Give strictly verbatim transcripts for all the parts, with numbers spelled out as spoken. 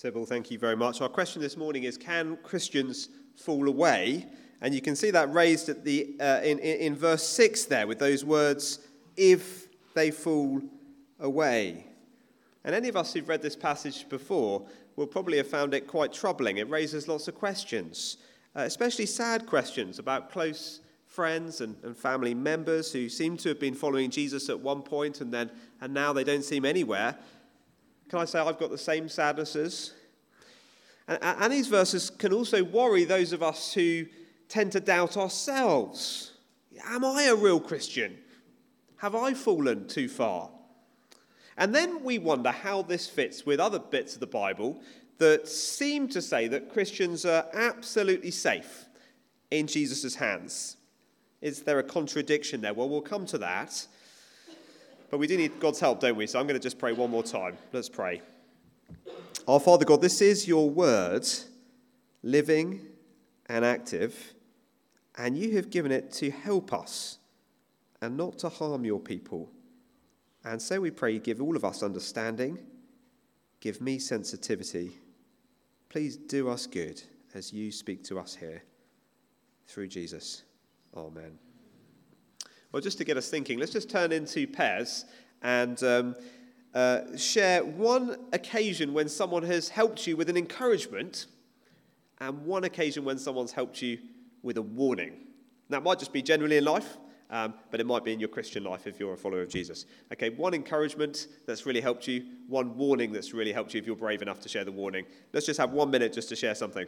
Sybil, thank you very much. Our question this morning is, can Christians fall away? And you can see that raised at the uh, in, in, in verse six there with those words, if they fall away. And any of us who've read this passage before will probably have found it quite troubling. It raises lots of questions, uh, especially sad questions about close friends and, and family members who seem to have been following Jesus at one point and then and now they don't seem anywhere. Can I say I've got the same sadnesses? And, and these verses can also worry those of us who tend to doubt ourselves. Am I a real Christian? Have I fallen too far? And then we wonder how this fits with other bits of the Bible that seem to say that Christians are absolutely safe in Jesus' hands. Is there a contradiction there? Well, we'll come to that. But we do need God's help, don't we? So I'm going to just pray one more time. Let's pray. Our Father God, this is your word, living and active, and you have given it to help us and not to harm your people. And so we pray, give all of us understanding, give me sensitivity. Please do us good as you speak to us here. Through Jesus. Amen. Well, just to get us thinking, let's just turn into pairs and um, uh, share one occasion when someone has helped you with an encouragement and one occasion when someone's helped you with a warning. That might just be generally in life, um, but it might be in your Christian life if you're a follower of Jesus. Okay, one encouragement that's really helped you, one warning that's really helped you if you're brave enough to share the warning. Let's just have one minute just to share something.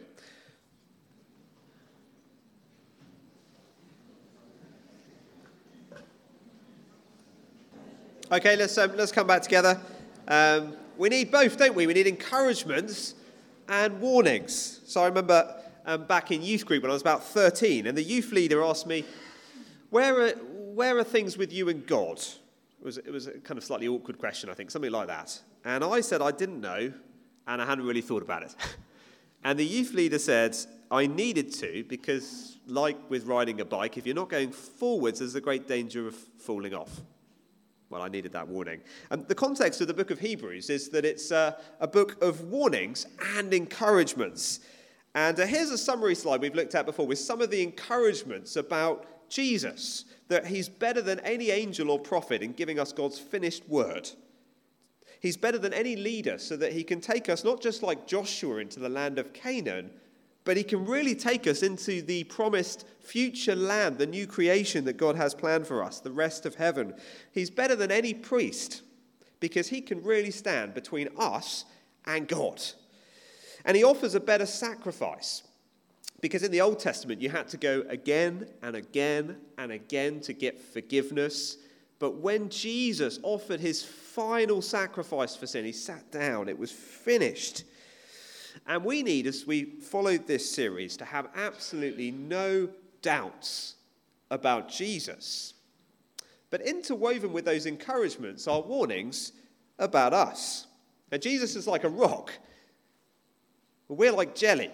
Okay, let's um, let's come back together. Um, we need both, don't we? We need encouragements and warnings. So I remember um, back in youth group when I was about thirteen, and the youth leader asked me, "Where are where are things with you and God?" It was it was a kind of slightly awkward question, I think, something like that. And I said I didn't know, and I hadn't really thought about it. And the youth leader said I needed to because, like with riding a bike, if you're not going forwards, there's a great danger of falling off. Well, I needed that warning. And the context of the book of Hebrews is that it's uh, a book of warnings and encouragements. And uh, here's a summary slide we've looked at before with some of the encouragements about Jesus, that he's better than any angel or prophet in giving us God's finished word. He's better than any leader so that he can take us not just like Joshua into the land of Canaan, but he can really take us into the promised future land, the new creation that God has planned for us, the rest of heaven. He's better than any priest because he can really stand between us and God. And he offers a better sacrifice because in the Old Testament you had to go again and again and again to get forgiveness. But when Jesus offered his final sacrifice for sin, he sat down. It was finished. And we need, as we followed this series, to have absolutely no doubts about Jesus. But interwoven with those encouragements are warnings about us. Now, Jesus is like a rock. We're like jelly.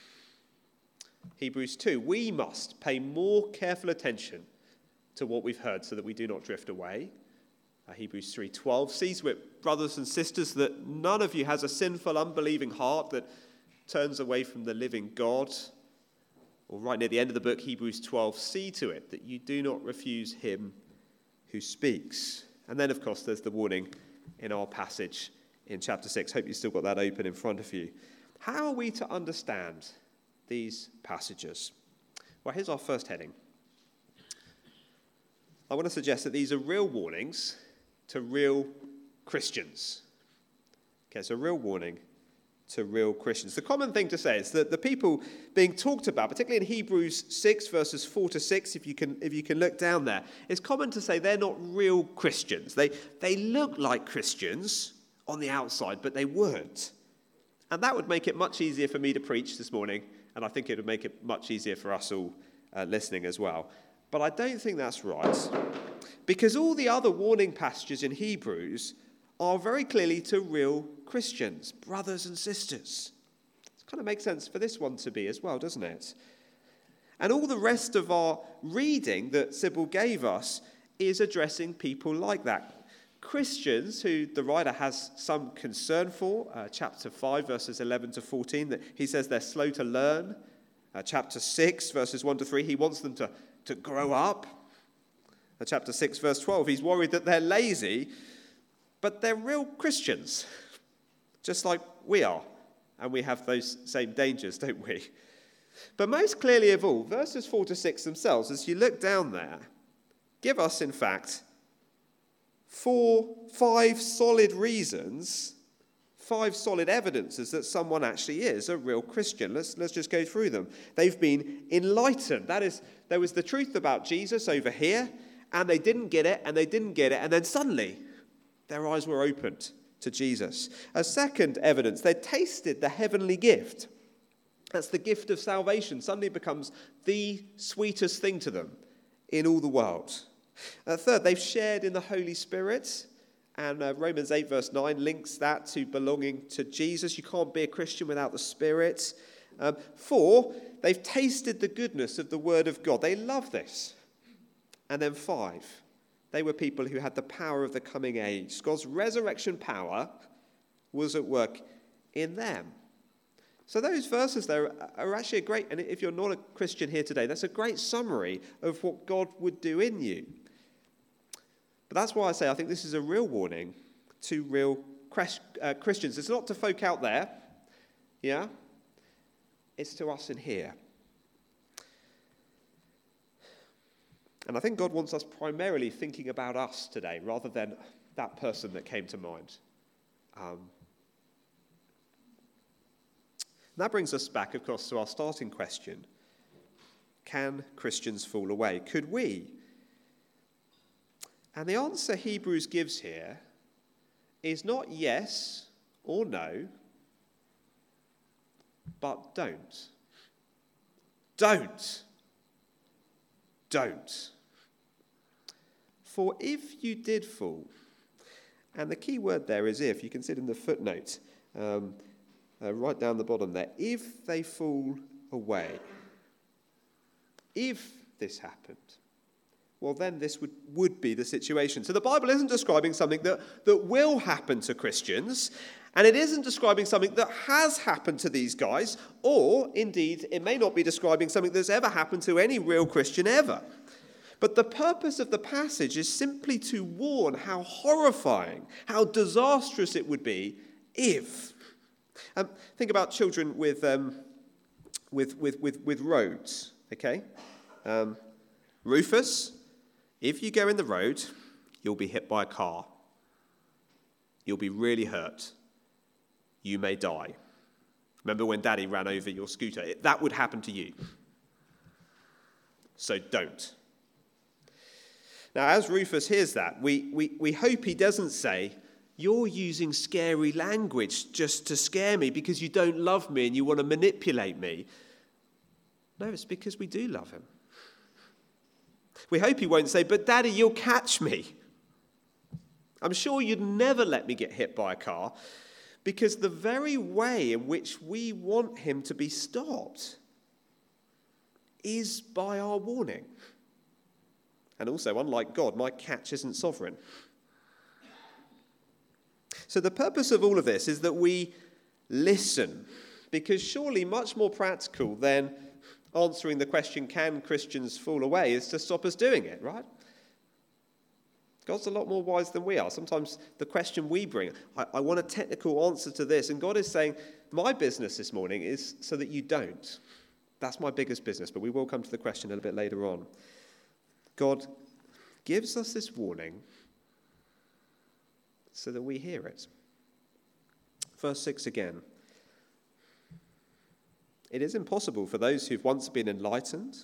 Hebrews two, we must pay more careful attention to what we've heard so that we do not drift away. Uh, Hebrews three twelve, see to it, brothers and sisters, that none of you has a sinful, unbelieving heart that turns away from the living God. Or right near the end of the book, Hebrews twelve, see to it that you do not refuse him who speaks. And then, of course, there's the warning in our passage in chapter six. Hope you've still got that open in front of you. How are we to understand these passages? Well, here's our first heading. I want to suggest that these are real warnings to real Christians. Okay, so real warning to real Christians. The common thing to say is that the people being talked about, particularly in Hebrews six, verses four to six, if you can if you can look down there, it's common to say they're not real Christians. They, they look like Christians on the outside, but they weren't. And that would make it much easier for me to preach this morning, and I think it would make it much easier for us all uh, listening as well. But I don't think that's right, because all the other warning passages in Hebrews are very clearly to real Christians, brothers and sisters. It kind of makes sense for this one to be as well, doesn't it? And all the rest of our reading that Sybil gave us is addressing people like that. Christians, who the writer has some concern for, uh, chapter five, verses eleven to fourteen, that he says they're slow to learn. Uh, chapter six, verses one to three, he wants them to, to grow up. Uh, chapter six, verse twelve, he's worried that they're lazy, but they're real Christians, just like we are. And we have those same dangers, don't we? But most clearly of all, verses four to six themselves, as you look down there, give us, in fact, four, five solid reasons, five solid evidences that someone actually is a real Christian. Let's, let's just go through them. They've been enlightened. That is, there was the truth about Jesus over here, and they didn't get it, and they didn't get it, and then suddenly their eyes were opened to Jesus. A second evidence, they tasted the heavenly gift. That's the gift of salvation. Suddenly becomes the sweetest thing to them in all the world. Uh, third, they've shared in the Holy Spirit. And uh, Romans eight verse nine links that to belonging to Jesus. You can't be a Christian without the Spirit. Um, four, they've tasted the goodness of the Word of God. They love this. And then five, they were people who had the power of the coming age. God's resurrection power was at work in them. So those verses there are actually a great, and if you're not a Christian here today, that's a great summary of what God would do in you. But that's why I say I think this is a real warning to real Christians. It's not to folk out there, yeah? It's to us in here. And I think God wants us primarily thinking about us today rather than that person that came to mind. Um, that brings us back, of course, to our starting question. Can Christians fall away? Could we? And the answer Hebrews gives here is not yes or no, but don't. Don't. Don't. For if you did fall, and the key word there is if, you can see it in the footnote, um, uh, right down the bottom there, if they fall away, if this happened, well then this would, would be the situation. So the Bible isn't describing something that, that will happen to Christians, and it isn't describing something that has happened to these guys, or indeed it may not be describing something that's ever happened to any real Christian ever. But the purpose of the passage is simply to warn how horrifying, how disastrous it would be if. Um, think about children with, um, with, with, with, with roads, okay? Um, Rufus, if you go in the road, you'll be hit by a car. You'll be really hurt. You may die. Remember when Daddy ran over your scooter? It, that would happen to you. So don't. Now, as Rufus hears that, we, we, we hope he doesn't say, you're using scary language just to scare me because you don't love me and you want to manipulate me. No, it's because we do love him. We hope he won't say, but Daddy, you'll catch me. I'm sure you'd never let me get hit by a car, because the very way in which we want him to be stopped is by our warning. And also, unlike God, my catch isn't sovereign. So the purpose of all of this is that we listen, because surely much more practical than answering the question, can Christians fall away, is to stop us doing it, right? God's a lot more wise than we are. Sometimes the question we bring, I, I want a technical answer to this, and God is saying, my business this morning is so that you don't. That's my biggest business, but we will come to the question a little bit later on. God gives us this warning so that we hear it. Verse six again. It is impossible for those who've once been enlightened,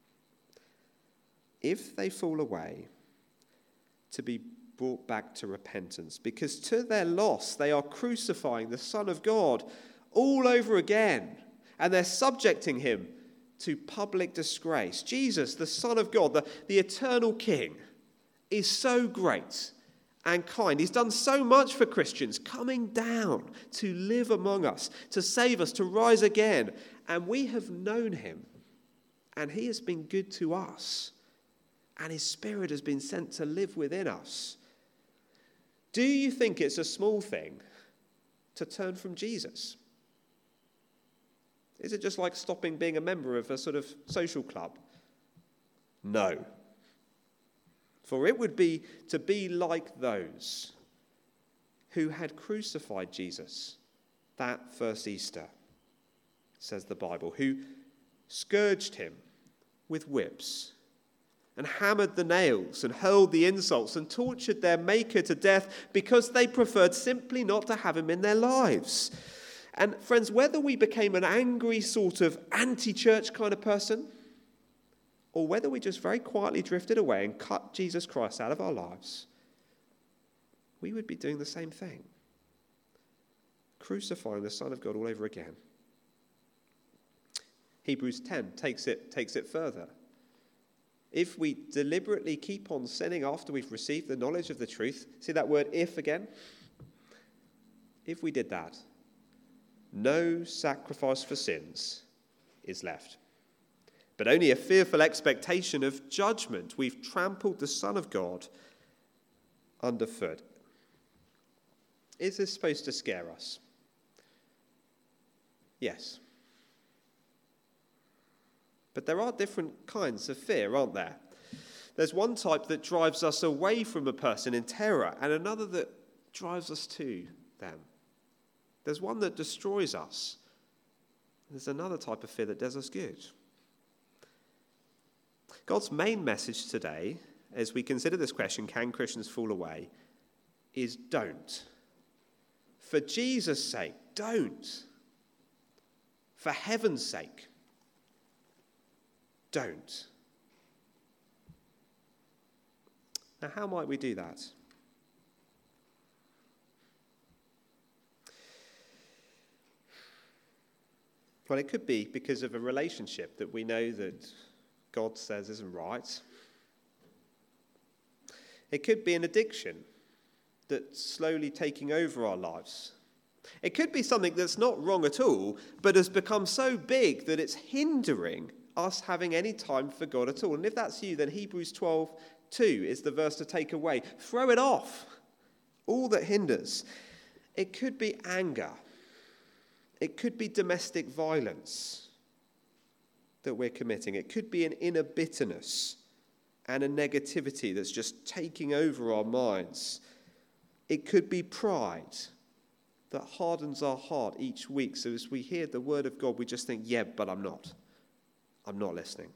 if they fall away, to be brought back to repentance, because to their loss they are crucifying the Son of God all over again, and they're subjecting him to public disgrace. Jesus, the Son of God, the, the eternal King, is so great and kind. He's done so much for Christians, coming down to live among us, to save us, to rise again. And we have known him, and he has been good to us, and his Spirit has been sent to live within us. Do you think it's a small thing to turn from Jesus? Is it just like stopping being a member of a sort of social club? No. For it would be to be like those who had crucified Jesus that first Easter, says the Bible, who scourged him with whips and hammered the nails and hurled the insults and tortured their Maker to death because they preferred simply not to have him in their lives. And friends, whether we became an angry sort of anti-church kind of person, or whether we just very quietly drifted away and cut Jesus Christ out of our lives, we would be doing the same thing. Crucifying the Son of God all over again. Hebrews ten takes it, takes it further. If we deliberately keep on sinning after we've received the knowledge of the truth, see that word if again? If we did that, no sacrifice for sins is left, but only a fearful expectation of judgment. We've trampled the Son of God underfoot. Is this supposed to scare us? Yes. But there are different kinds of fear, aren't there? There's one type that drives us away from a person in terror, and another that drives us to them. There's one that destroys us. There's another type of fear that does us good. God's main message today, as we consider this question, can Christians fall away, is don't. For Jesus' sake, don't. For heaven's sake, don't. Now, how might we do that? Well, it could be because of a relationship that we know that God says isn't right. It could be an addiction that's slowly taking over our lives. It could be something that's not wrong at all, but has become so big that it's hindering us having any time for God at all. And if that's you, then Hebrews twelve two is the verse to take away. Throw it off. All that hinders. It could be anger. It could be domestic violence that we're committing. It could be an inner bitterness and a negativity that's just taking over our minds. It could be pride that hardens our heart each week. So as we hear the word of God, we just think, yeah, but I'm not. I'm not listening.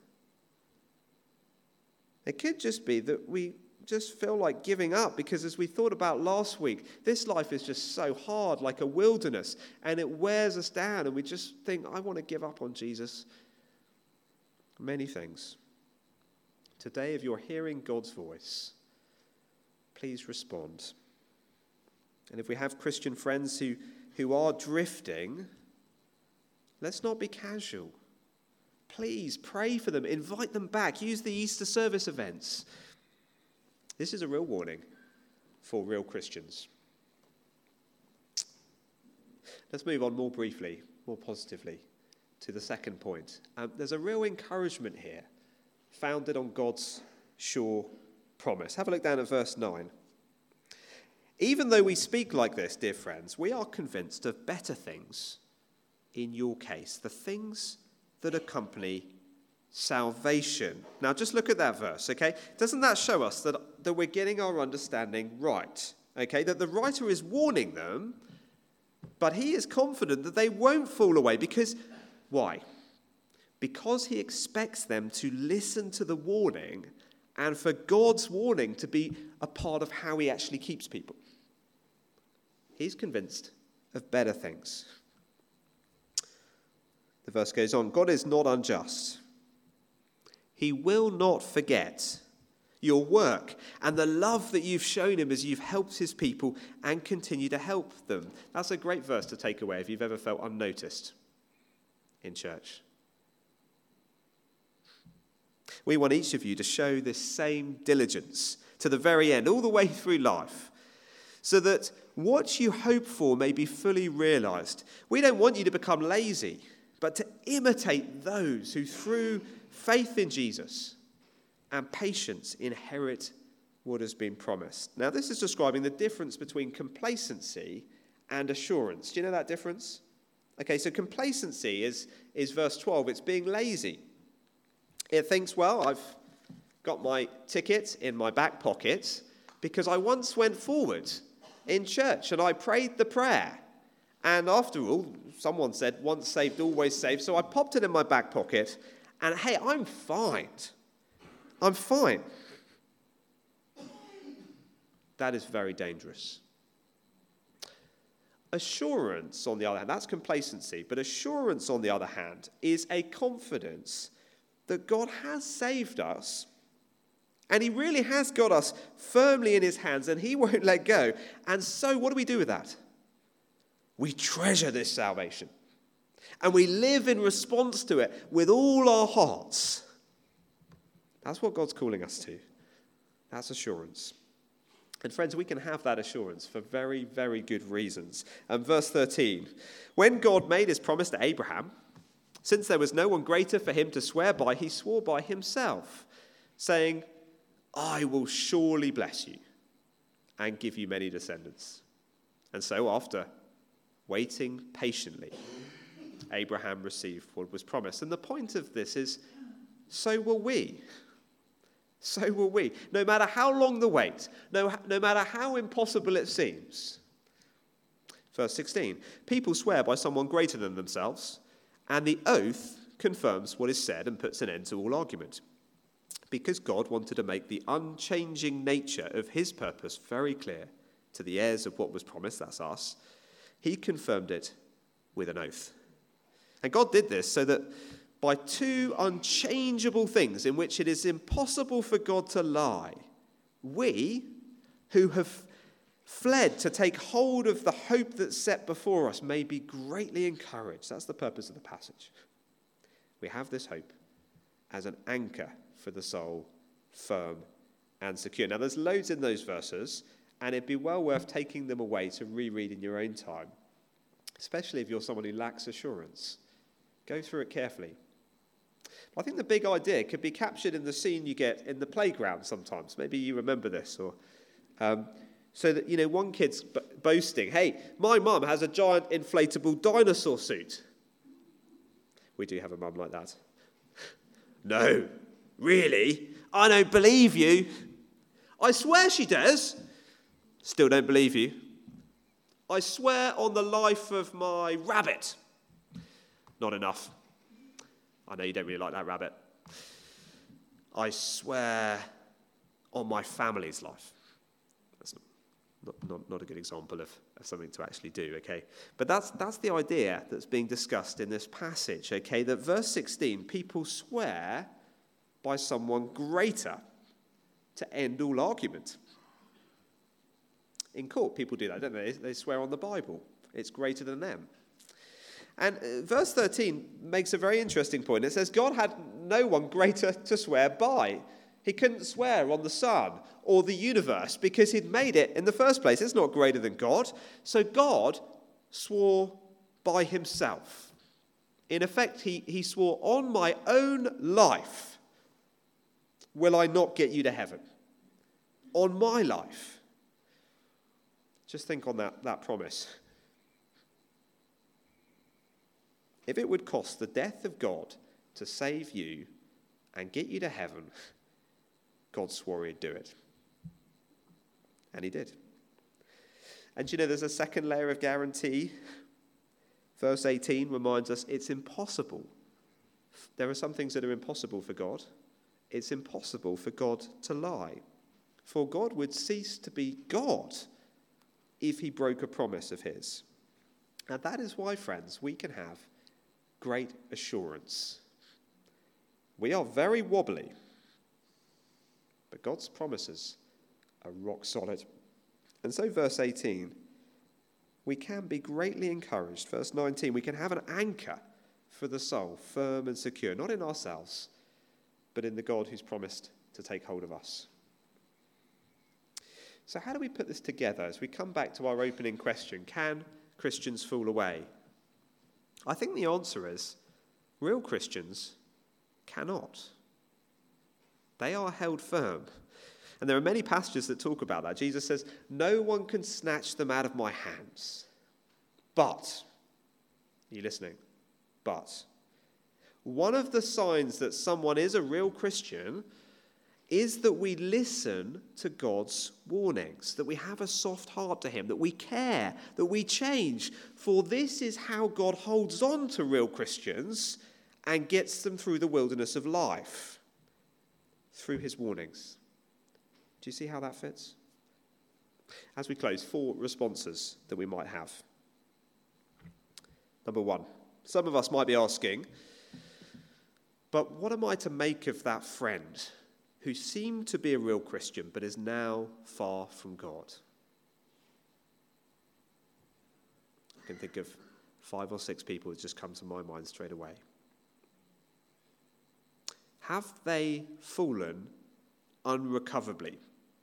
It could just be that we just feel like giving up because, as we thought about last week, this life is just so hard, like a wilderness, and it wears us down, and we just think, I want to give up on Jesus. Many things. Today, if you're hearing God's voice, please respond. And if we have Christian friends who, who are drifting, let's not be casual. Please pray for them, invite them back, use the Easter service events. This is a real warning for real Christians. Let's move on more briefly, more positively, to the second point. Um, there's a real encouragement here, founded on God's sure promise. Have a look down at verse nine. Even though we speak like this, dear friends, we are convinced of better things in your case, the things that accompany salvation. Now, just look at that verse, okay? Doesn't that show us that, that we're getting our understanding right, okay? That the writer is warning them, but he is confident that they won't fall away because, why? Because he expects them to listen to the warning and for God's warning to be a part of how he actually keeps people. He's convinced of better things. The verse goes on, God is not unjust. He will not forget your work and the love that you've shown him as you've helped his people and continue to help them. That's a great verse to take away if you've ever felt unnoticed in church. We want each of you to show this same diligence to the very end, all the way through life, so that what you hope for may be fully realized. We don't want you to become lazy, but to imitate those who through faith in Jesus and patience inherit what has been promised. Now, this is describing the difference between complacency and assurance. Do you know that difference? Okay, so complacency is, is verse twelve. It's being lazy. It thinks, well, I've got my ticket in my back pocket because I once went forward in church and I prayed the prayer. And after all, someone said, once saved, always saved. So I popped it in my back pocket and, hey, I'm fine. I'm fine. That is very dangerous. Assurance, on the other hand, that's complacency, but assurance, on the other hand, is a confidence that God has saved us, and he really has got us firmly in his hands, and he won't let go. And so what do we do with that? We treasure this salvation, and we live in response to it with all our hearts. That's what God's calling us to. That's assurance. And friends, we can have that assurance for very, very good reasons. And verse thirteen, when God made his promise to Abraham, since there was no one greater for him to swear by, he swore by himself, saying, I will surely bless you and give you many descendants. And so after waiting patiently, Abraham received what was promised. And the point of this is, so will we. So will we. No matter how long the wait, no, no matter how impossible it seems. Verse sixteen, people swear by someone greater than themselves, and the oath confirms what is said and puts an end to all argument. Because God wanted to make the unchanging nature of his purpose very clear to the heirs of what was promised, that's us, he confirmed it with an oath. And God did this so that by two unchangeable things in which it is impossible for God to lie, we, who have fled to take hold of the hope that's set before us, may be greatly encouraged. That's the purpose of the passage. We have this hope as an anchor for the soul, firm and secure. Now, there's loads in those verses, and it'd be well worth taking them away to reread in your own time, especially if you're someone who lacks assurance. Go through it carefully. I think the big idea could be captured in the scene you get in the playground sometimes. Maybe you remember this. or um, So that, you know, one kid's b- boasting, hey, my mum has a giant inflatable dinosaur suit. We do have a mum like that. No, really? I don't believe you. I swear she does. Still don't believe you. I swear on the life of my rabbit. Not enough. I know you don't really like that rabbit. I swear on my family's life. That's not, not, not a good example of, of something to actually do, okay? But that's, that's the idea that's being discussed in this passage, okay? That verse sixteen, people swear by someone greater to end all argument. In court, people do that, don't they? They swear on the Bible. It's greater than them. And verse thirteen makes a very interesting point. It says God had no one greater to swear by. He couldn't swear on the sun or the universe because he'd made it in the first place. It's not greater than God. So God swore by himself. In effect, he, he swore, on my own life will I not get you to heaven. On my life. Just think on that, that promise. If it would cost the death of God to save you and get you to heaven, God swore he'd do it. And he did. And you know, there's a second layer of guarantee. Verse eighteen reminds us it's impossible. There are some things that are impossible for God. It's impossible for God to lie. For God would cease to be God if he broke a promise of his. And that is why, friends, we can have great assurance. We are very wobbly, but God's promises are rock solid. And so verse eighteen, we can be greatly encouraged. Verse nineteen, we can have an anchor for the soul, firm and secure, not in ourselves, but in the God who's promised to take hold of us. So how do we put this together as we come back to our opening question? Can Christians fall away? I think the answer is real Christians cannot. They are held firm. And there are many passages that talk about that. Jesus says, no one can snatch them out of my hands. But, are you listening? But, one of the signs that someone is a real Christian is that we listen to God's warnings, that we have a soft heart to him, that we care, that we change. For this is how God holds on to real Christians and gets them through the wilderness of life, through his warnings. Do you see how that fits? As we close, four responses that we might have. Number one, some of us might be asking, but what am I to make of that friend who seemed to be a real Christian but is now far from God? I can think of five or six people that just come to my mind straight away. Have they fallen unrecoverably?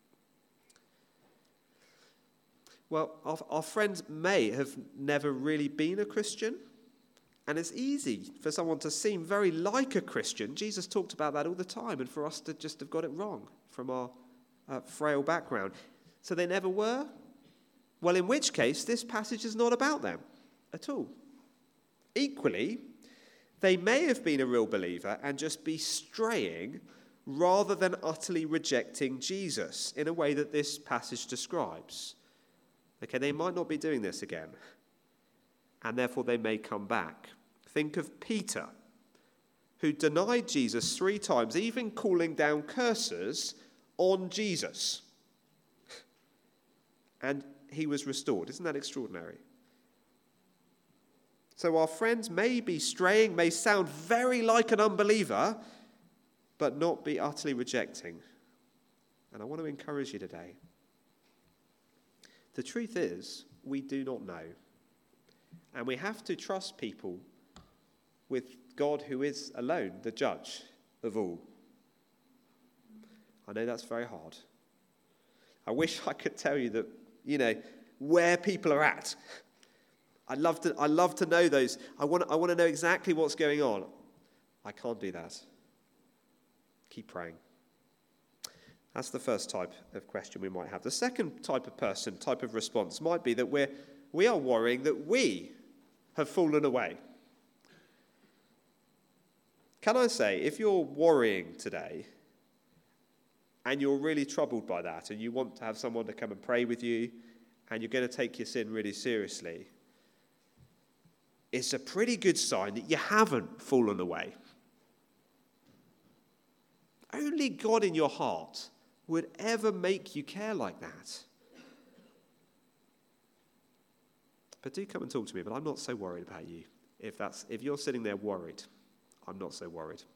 Well, our, our friend may have never really been a Christian, and it's easy for someone to seem very like a Christian. Jesus talked about that all the time, and for us to just have got it wrong from our uh, frail background. So they never were? Well, in which case, this passage is not about them at all. Equally, they may have been a real believer and just be straying rather than utterly rejecting Jesus in a way that this passage describes. Okay, they might not be doing this again, and therefore they may come back. Think of Peter, who denied Jesus three times, even calling down curses on Jesus. And he was restored. Isn't that extraordinary? So our friends may be straying, may sound very like an unbeliever, but not be utterly rejecting. And I want to encourage you today. The truth is, we do not know. And we have to trust people with God, who is alone the judge of all. I know that's very hard. I wish I could tell you that, you know, where people are at. I'd love to, I'd love to know those. I want, I want to know exactly what's going on. I can't do that. Keep praying. That's the first type of question we might have. The second type of person, type of response, might be that we're, we are worrying that we have fallen away. Can I say, if you're worrying today and you're really troubled by that and you want to have someone to come and pray with you and you're going to take your sin really seriously, it's a pretty good sign that you haven't fallen away. Only God in your heart would ever make you care like that. But do come and talk to me, but I'm not so worried about you. If that's if you're sitting there worried, I'm not so worried.